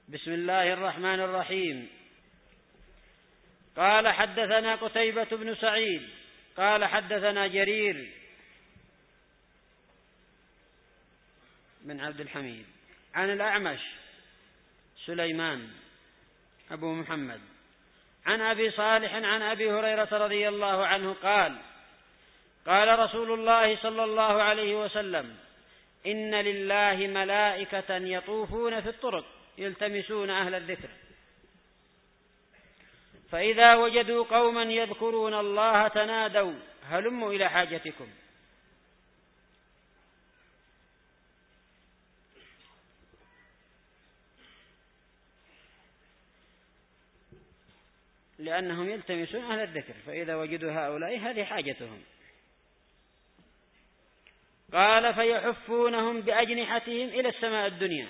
بسم الله الرحمن الرحيم. قال حدثنا قتيبة بن سعيد قال حدثنا جرير بن عبد الحميد عن الأعمش سليمان أبو محمد عن أبي صالح عن أبي هريرة رضي الله عنه قال قال رسول الله صلى الله عليه وسلم: إن لله ملائكة يطوفون في الطرق يلتمسون أهل الذكر، فإذا وجدوا قوما يذكرون الله تنادوا هلموا إلى حاجتكم. لأنهم يلتمسون أهل الذكر، فإذا وجدوا هؤلاء هذه حاجتهم. قال: فيحفونهم بأجنحتهم إلى السماء الدنيا.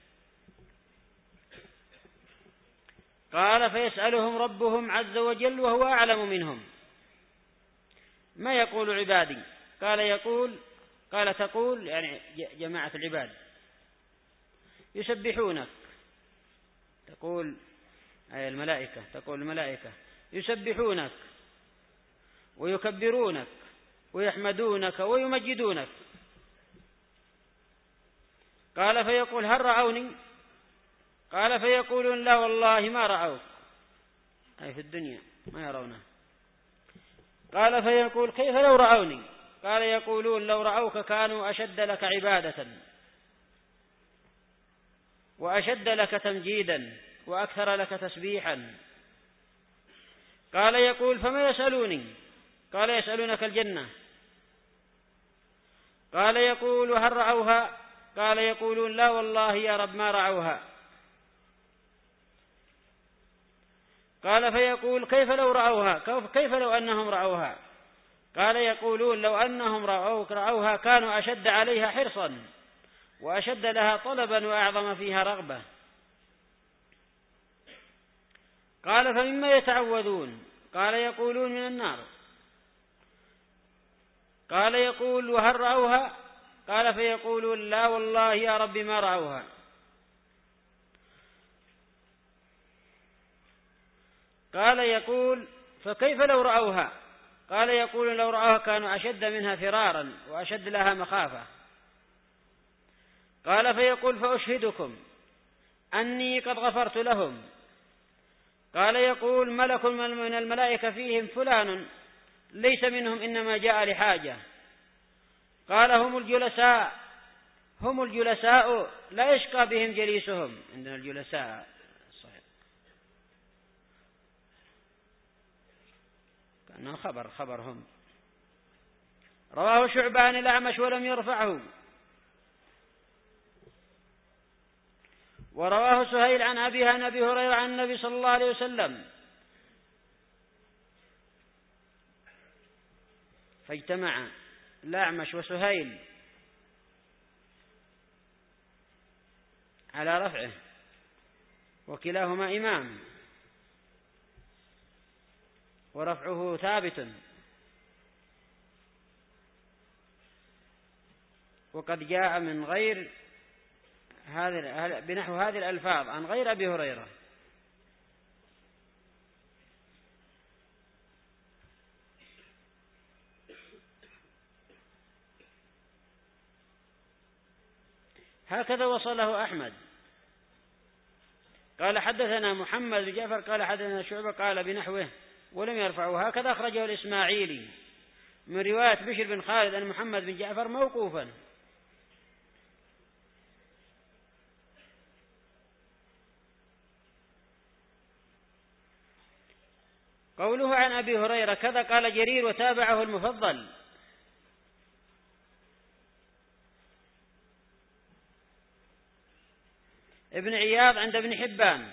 قال: فيسألهم ربهم عز وجل وهو أعلم منهم: ما يقول عبادي؟ قال تقول يعني جماعة العباد يسبحونك، تقول أي الملائكة، تقول الملائكة يسبحونك ويكبرونك ويحمدونك ويمجدونك. قال: فيقول: هل رأوني؟ قال: فيقولون: لا والله ما رأوك، أي في الدنيا ما يرونه. قال: فيقول: كيف لو رأوني؟ قال: يقولون: لو رأوك كانوا أشد لك عبادة وأشد لك تمجيدا وأكثر لك تسبيحا. قال: يقول: فما يسألوني؟ قال: يسألونك الجنة. قال: يقول: هل رأوها؟ قال: يقولون: لا والله يا رب ما رأوها. قال: فيقول: كيف لو رأوها؟ كيف لو أنهم رأوها؟ قال: يقولون: لو أنهم رأوها كانوا أشد عليها حرصا وأشد لها طلبا وأعظم فيها رغبة. قال: فمما يتعوذون؟ قال: يقولون: من النار. قال: يقول: وهل رأوها؟ قال: فيقولون: لا والله يا رب ما رأوها. قال: يقول: فكيف لو رأوها؟ قال: يقول: لو رأوها كانوا أشد منها فرارا وأشد لها مخافة. قال: فيقول: فأشهدكم أني قد غفرت لهم. قال: يقول: ملك من الملائكة فيهم فلان ليس منهم إنما جاء لحاجة. قال: هم الجلساء لا يشقى بهم جليسهم. عندنا الجلساء صحيح كأنه خبرهم. رواه شعبة عن الأعمش ولم يرفعه. ورواه سهيل عن أبيه عن أبي هريرة عن النبي صلى الله عليه وسلم: فاجتمع الأعمش وسهيل على رفعه، وكلاهما إمام، ورفعه ثابت، وقد جاء من غير بنحو هذه الألفاظ عن غير أبي هريرة. هكذا وصله أحمد. قال: حدثنا محمد بن جعفر قال حدثنا شعبة قال بنحوه ولم يرفعه. هكذا أخرجه الإسماعيلي من رواية بشر بن خالد عن محمد بن جعفر موقوفا. قوله عن أبي هريرة كذا قال جرير وتابعه المفضل. ابن عياض عند ابن حبان،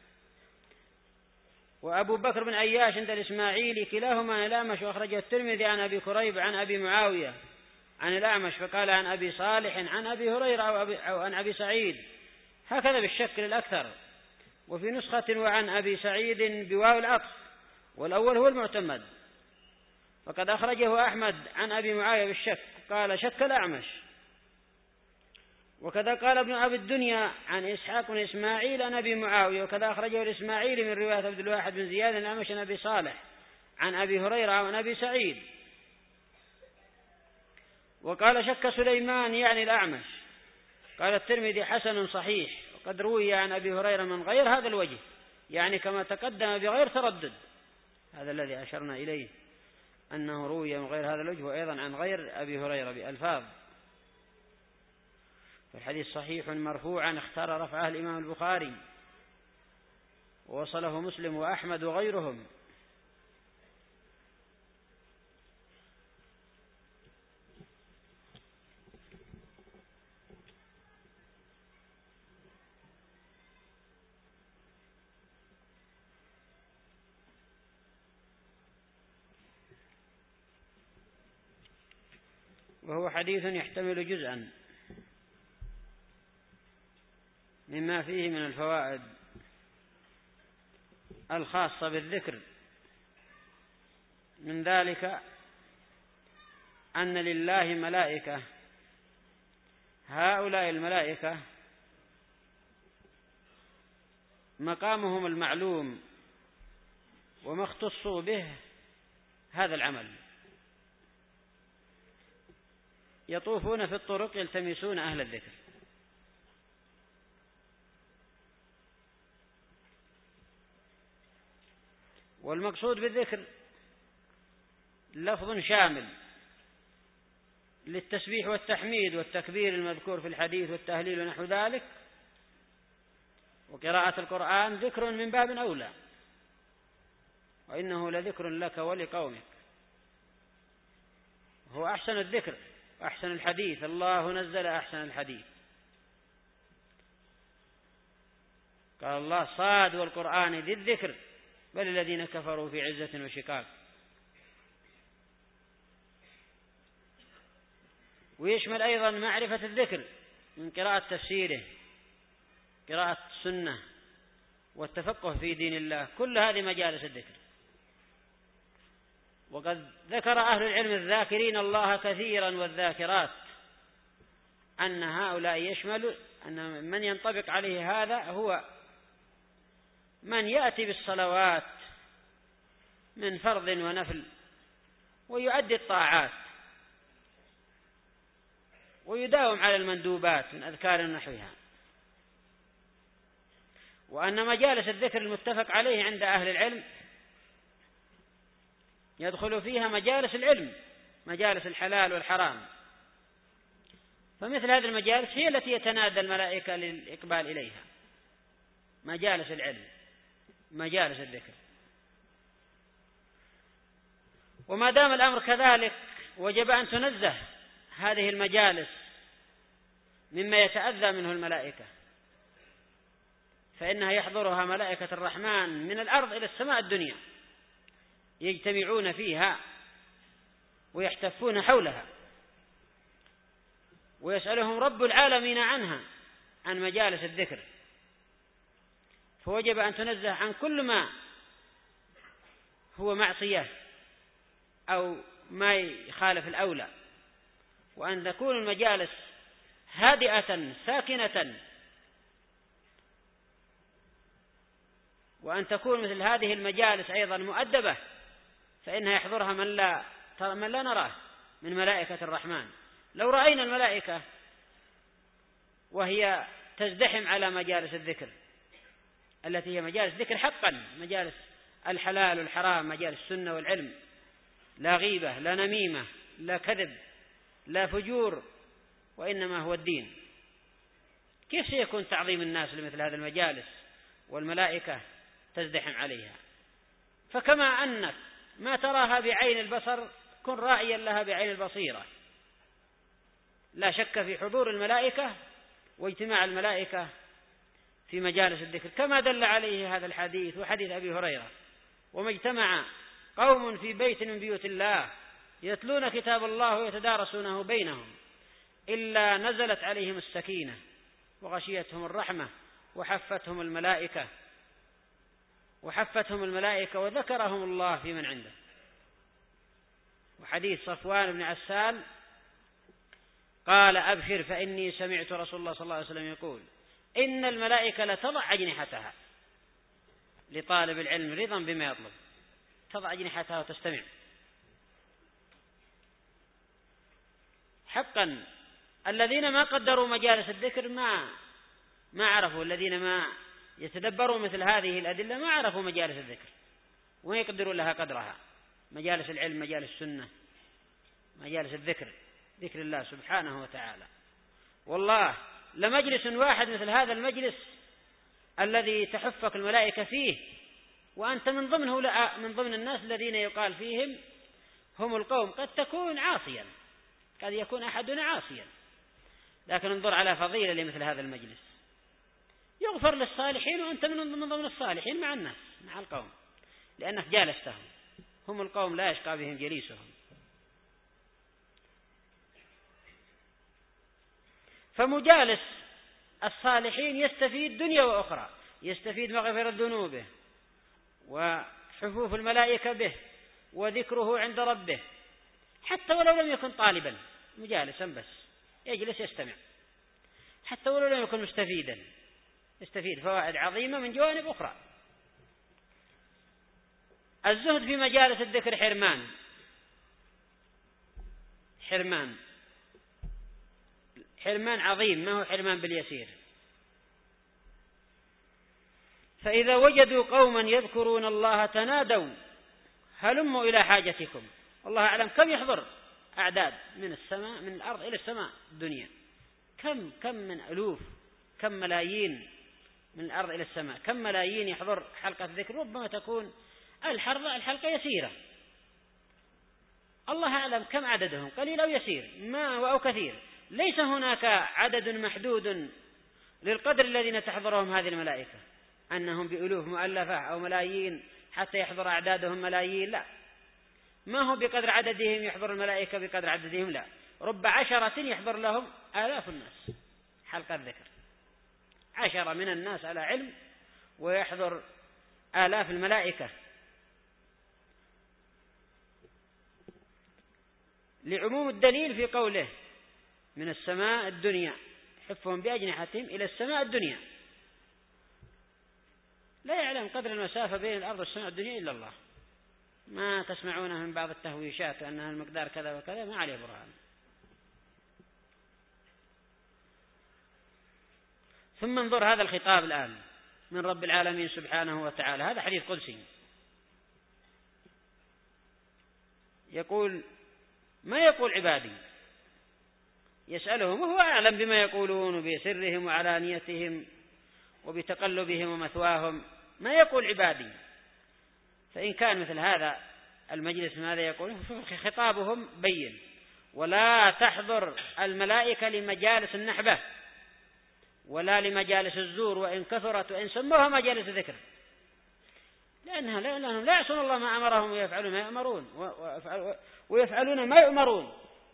وأبو بكر بن عياش عند الإسماعيلي كلاهما عن الأعمش، وأخرجه الترمذي عن أبي كريب عن أبي معاوية عن الأعمش فقال عن أبي صالح عن أبي هريرة أو عن أبي سعيد، هكذا بالشكل الأكثر. وفي نسخة وعن أبي سعيد بواو العطف، والأول هو المعتمد. فقد أخرجه أحمد عن أبي معاوية بالشك، قال: شك الأعمش. وكذا قال ابن أبي الدنيا عن إسحاق بن إسماعيل عن أبي معاوية، وكذا أخرجه الإسماعيلي من رواية عبد الواحد بن زياد الأعمش عن أبي صالح عن أبي هريرة عن أبي سعيد. وقال شك سليمان يعني الأعمش. قال الترمذي حسن صحيح، وقد روي عن أبي هريرة من غير هذا الوجه، يعني كما تقدم بغير تردد. هذا الذي أشرنا إليه، أنه روي من غير هذا الوجه، وأيضا عن غير أبي هريرة بألفاظ. فالحديث صحيح مرفوعا اختار رفعه الإمام البخاري، ووصله مسلم وأحمد وغيرهم. وهو حديث يحتمل جزءا مما فيه من الفوائد الخاصة بالذكر، من ذلك أن لله ملائكة، هؤلاء الملائكة مقامهم المعلوم وما اختصوا به هذا العمل، يطوفون في الطرق يلتمسون أهل الذكر. والمقصود بالذكر لفظ شامل للتسبيح والتحميد والتكبير المذكور في الحديث والتهليل ونحو ذلك، وقراءة القرآن ذكر من باب أولى، وإنه لذكر لك ولقومك. هو أحسن الذكر وأحسن الحديث، الله نزل أحسن الحديث. قال الله صاد والقرآن ذي الذكر بل الذين كفروا في عزة وشقاق. ويشمل أيضا معرفة الذكر من قراءة تفسيره، قراءة السنة، والتفقه في دين الله، كل هذه مجالس الذكر. وقد ذكر أهل العلم الذاكرين الله كثيرا والذاكرات أن هؤلاء يشمل أن من ينطبق عليه هذا هو من يأتي بالصلوات من فرض ونفل ويؤدي الطاعات ويداوم على المندوبات من أذكار نحوها. وأن مجالس الذكر المتفق عليه عند أهل العلم يدخل فيها مجالس العلم، مجالس الحلال والحرام. فمثل هذه المجالس هي التي يتنادى الملائكة للإقبال إليها، مجالس العلم، مجالس الذكر. وما دام الأمر كذلك وجب أن تنزه هذه المجالس مما يتأذى منه الملائكة، فإنها يحضرها ملائكة الرحمن من الأرض إلى السماء الدنيا، يجتمعون فيها ويحتفون حولها، ويسألهم رب العالمين عنها، عن مجالس الذكر. فوجب أن تنزه عن كل ما هو معصية أو ما يخالف الأولى، وأن تكون المجالس هادئة ساكنة، وأن تكون مثل هذه المجالس أيضا مؤدبة، فإنها يحضرها من لا نراه من ملائكة الرحمن. لو رأينا الملائكة وهي تزدحم على مجالس الذكر التي هي مجالس ذكر حقا، مجالس الحلال والحرام، مجالس السنة والعلم، لا غيبة لا نميمة لا كذب لا فجور، وإنما هو الدين، كيف سيكون تعظيم الناس لمثل هذه المجالس والملائكة تزدحم عليها؟ فكما أنك ما تراها بعين البصر كن راعيا لها بعين البصيرة. لا شك في حضور الملائكة واجتماع الملائكة في مجالس الذكر، كما دل عليه هذا الحديث وحديث أبي هريرة: وما اجتمع قوم في بيت من بيوت الله يتلون كتاب الله ويتدارسونه بينهم إلا نزلت عليهم السكينة وغشيتهم الرحمة وحفتهم الملائكة وذكرهم الله في من عنده. وحديث صفوان بن عسال قال أبشر فإني سمعت رسول الله صلى الله عليه وسلم يقول إن الملائكة لتضع أجنحتها لطالب العلم رضا بما يطلب، تضع أجنحتها وتستمع. حقا الذين ما قدروا مجالس الذكر ما عرفوا، الذين ما يتدبروا مثل هذه الأدلة ما عرفوا مجالس الذكر وما يقدروا لها قدرها، مجالس العلم، مجالس السنة، مجالس الذكر، ذكر الله سبحانه وتعالى. والله لمجلس واحد مثل هذا المجلس الذي تحفك الملائكة فيه وأنت من ضمنه، من ضمن الناس الذين يقال فيهم هم القوم، قد تكون عاصيا، قد يكون أحدنا عاصيا، لكن انظر على فضيلة لمثل هذا المجلس، يغفر للصالحين وأنت من ضمن الصالحين مع الناس، مع القوم، لأنك جالستهم. هم القوم لا يشقى بهم جليسهم. فمجالس الصالحين يستفيد دنيا وأخرى، يستفيد مغفرة ذنوبه وحفوف الملائكة به وذكره عند ربه، حتى ولو لم يكن طالبا مجالسا بس يجلس يستمع، حتى ولو لم يكن مستفيدا يستفيد فوائد عظيمة من جوانب أخرى. الزهد في مجالس الذكر حرمان عظيم، ما هو حرمان باليسير. فإذا وجدوا قوما يذكرون الله تنادوا هلموا إلى حاجتكم. الله أعلم كم يحضر أعداد من السماء، من الأرض إلى السماء الدنيا، كم من ألوف، كم ملايين من الأرض إلى السماء، كم ملايين يحضر حلقة ذكر. ربما تكون الحلقة يسيرة، الله أعلم كم عددهم، قليل أو يسير أو كثير. ليس هناك عدد محدود للقدر الذين تحضرهم هذه الملائكة، أنهم بألوف مؤلفة أو ملايين حتى يحضر أعدادهم ملايين، لا، ما هو بقدر عددهم يحضر الملائكة بقدر عددهم، لا، رب 10 يحضر لهم آلاف الناس حلقة الذكر، 10 من الناس على علم ويحضر آلاف الملائكة، لعموم الدليل في قوله من السماء الدنيا حفهم بأجنحتهم إلى السماء الدنيا. لا يعلم قدر المسافة بين الأرض والسماء الدنيا إلا الله. ما تسمعونه من بعض التهويشات أنها المقدار كذا وكذا، ما عليه برهان. ثم انظر هذا الخطاب الآن من رب العالمين سبحانه وتعالى، هذا حديث قدسي، يقول ما يقول عبادي، يسألهم وهو أعلم بما يقولون بسرهم وعلانيتهم وبتقلبهم ومثواهم، ما يقول عبادي. فإن كان مثل هذا المجلس ماذا يقول؟ خطابهم بين: ولا تحضر الملائكة لمجالس النحبة ولا لمجالس الزور وإن كثرت وإن سموها مجالس ذكر، لأنهم لا يعصون الله ما أمرهم ويفعلون ما يؤمرون.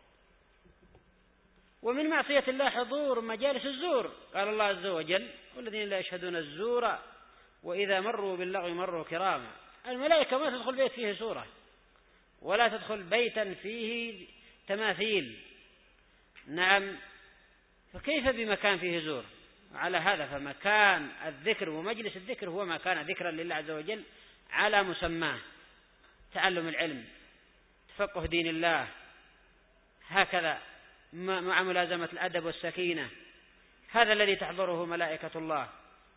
ومن معصية الله حضور مجالس الزور، قال الله عز وجل: والذين لا يشهدون الزور وإذا مروا باللغو مروا كراما. الملائكة ما تدخل بيت فيه سورة، ولا تدخل بيتا فيه تماثيل، نعم، فكيف بمكان فيه زور؟ على هذا فمكان الذكر ومجلس الذكر هو ما كان ذكرا لله عز وجل على مسماه، تعلم العلم، تفقه دين الله، هكذا مع ملازمة الأدب والسكينة، هذا الذي تحضره ملائكة الله.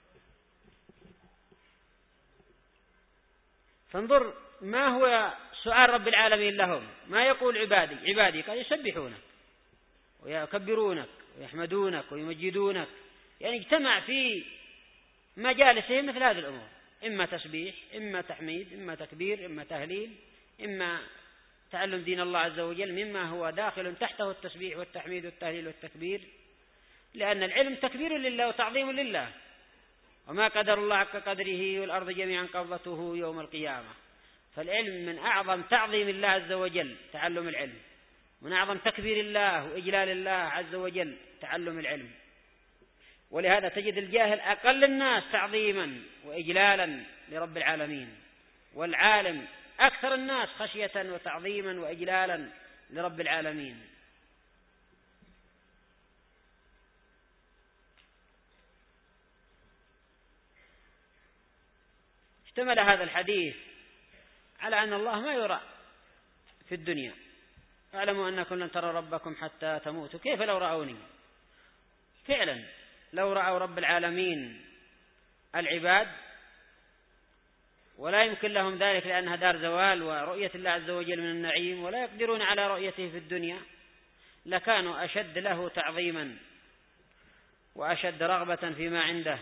فانظر ما هو سؤال رب العالمين لهم، ما يقول عبادي قال يسبحونك ويكبرونك ويحمدونك ويمجدونك، يعني اجتمع في مجالسهم مثل هذه الأمور، إما تسبيح، إما تحميد، إما تكبير، إما تهليل، إما تعلم دين الله عز وجل مما هو داخل تحته التسبيح والتحميد والتهليل والتكبير، لأن العلم تكبير لله وتعظيم لله، وما قدر الله حق قدره والأرض جميعا قبضته يوم القيامة. فالعلم من أعظم تعظيم الله عز وجل تعلم العلم، من أعظم تكبير الله وإجلال الله عز وجل تعلم العلم. ولهذا تجد الجاهل أقل الناس تعظيما وإجلالا لرب العالمين، والعالم أكثر الناس خشية وتعظيما وإجلالا لرب العالمين. اشتمل هذا الحديث على أن الله ما يرى في الدنيا. اعلموا أنكم لن تروا ربكم حتى تموتوا. كيف لو رأوني؟ فعلا لو رأوا رب العالمين العباد ولا يمكن لهم ذلك لأنها دار زوال ورؤية الله عز وجل من النعيم ولا يقدرون على رؤيته في الدنيا، لكانوا أشد له تعظيما وأشد رغبة فيما عنده.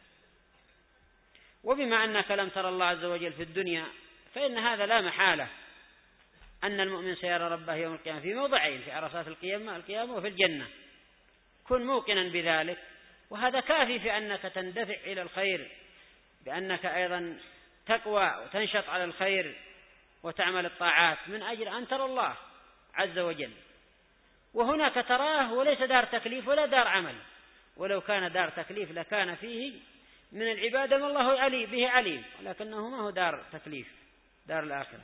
وبما أنك لم ترى الله عز وجل في الدنيا فإن هذا لا محالة أن المؤمن سيرى ربه يوم القيامة في موضعين، في عرصات القيامة وفي الجنة. كن موقنا بذلك، وهذا كافي في أنك تندفع إلى الخير، بأنك أيضا تقوى وتنشط على الخير وتعمل الطاعات من أجل أن ترى الله عز وجل. وهناك تراه وليس دار تكليف ولا دار عمل، ولو كان دار تكليف لكان فيه من العبادة ما الله به عليم، ولكنه ما هو دار تكليف، دار الآخرة.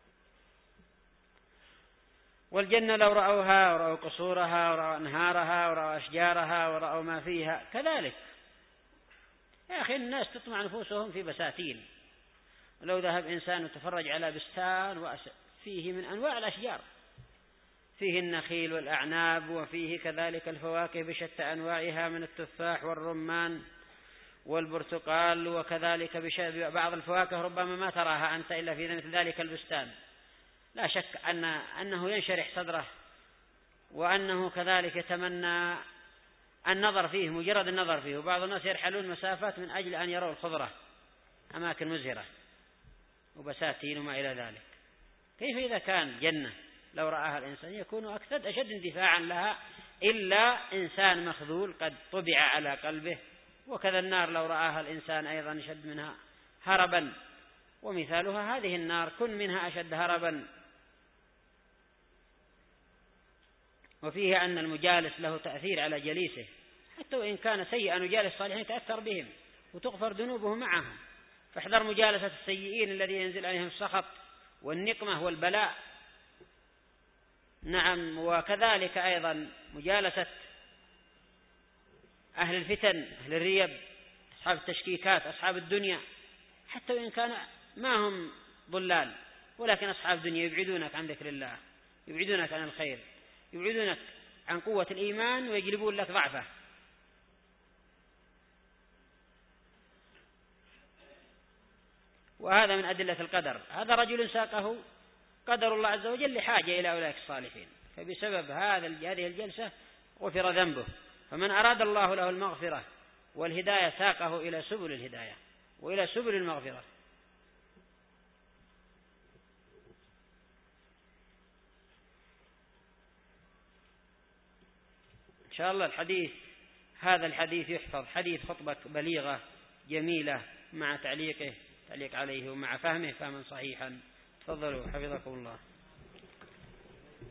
والجنة لو رأوها ورأوا قصورها ورأوا أنهارها ورأوا أشجارها ورأوا ما فيها كذلك. يا أخي الناس تطمع نفوسهم في بساتين، ولو ذهب إنسان وتفرج على بستان فيه من أنواع الأشجار، فيه النخيل والأعناب وفيه كذلك الفواكه بشتى أنواعها من التفاح والرمان والبرتقال، وكذلك بعض الفواكه ربما ما تراها أنت إلا في مثل ذلك البستان. لا شك أنه ينشرح صدره، وأنه كذلك يتمنى النظر فيه، مجرد النظر فيه. وبعض الناس يرحلون مسافات من أجل أن يروا الخضرة، أماكن مزهرة وبساتين وما إلى ذلك. كيف إذا كان جنة لو رآها الإنسان يكون أشد اندفاعا لها، إلا إنسان مخذول قد طبع على قلبه. وكذا النار لو رآها الإنسان أيضا أشد منها هربا، ومثالها هذه النار كن منها أشد هربا. وفيه أن المجالس له تأثير على جليسه، حتى وإن كان سيئا يجالس الصالحين يتأثر بهم وتغفر ذنوبه معهم. فاحذر مجالسة السيئين الذي ينزل عليهم السخط والنقمة والبلاء. نعم، وكذلك أيضا مجالسة أهل الفتن، أهل الريب، أصحاب التشكيكات، أصحاب الدنيا، حتى وإن كان ما هم ضلال، ولكن أصحاب الدنيا يبعدونك عن ذكر الله، يبعدونك عن الخير، يبعدونك عن قوة الإيمان ويجلبون لك ضعفه. وهذا من أدلة القدر. هذا رجل ساقه قدر الله عز وجل لحاجة إلى أولئك الصالحين، فبسبب هذه الجلسة غفر ذنبه. فمن أراد الله له المغفرة والهداية ساقه إلى سبل الهداية وإلى سبل المغفرة. إن شاء الله هذا الحديث يحفظ، حديث خطبة بليغة جميلة مع تعليق عليه ومع فهمه فهما صحيحا. تفضلوا حفظكم الله.